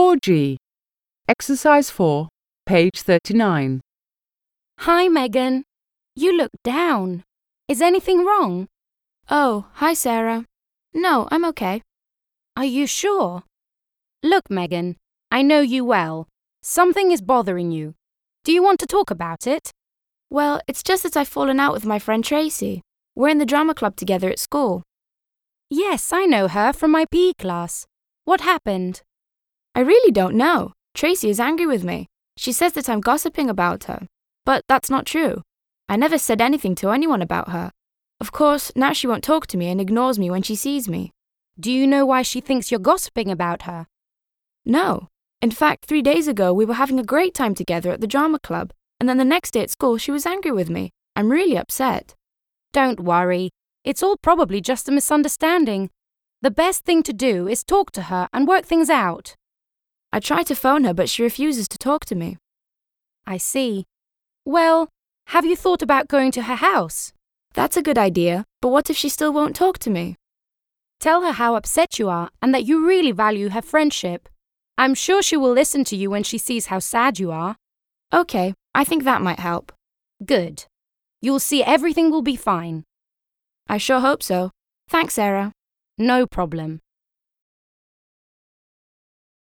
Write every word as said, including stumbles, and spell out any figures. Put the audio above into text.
four G. Exercise four, page thirty-nine. Hi, Megan. You look down. Is anything wrong? Oh, hi, Sarah. No, I'm okay. Are you sure? Look, Megan, I know you well. Something is bothering you. Do you want to talk about it? Well, it's just that I've fallen out with my friend Tracy. We're in the drama club together at school. Yes, I know her from my P E class. What happened? I really don't know. Tracy is angry with me. She says that I'm gossiping about her. But that's not true. I never said anything to anyone about her. Of course, now she won't talk to me and ignores me when she sees me. Do you know why she thinks you're gossiping about her? No. In fact, three days ago we were having a great time together at the drama club, and then the next day at school she was angry with me. I'm really upset. Don't worry. It's all probably just a misunderstanding. The best thing to do is talk to her and work things out. I tried to phone her, but she refuses to talk to me. I see. Well, have you thought about going to her house? That's a good idea, but what if she still won't talk to me? Tell her how upset you are and that you really value her friendship. I'm sure she will listen to you when she sees how sad you are. Okay, I think that might help. Good. You'll see everything will be fine. I sure hope so. Thanks, Sarah. No problem.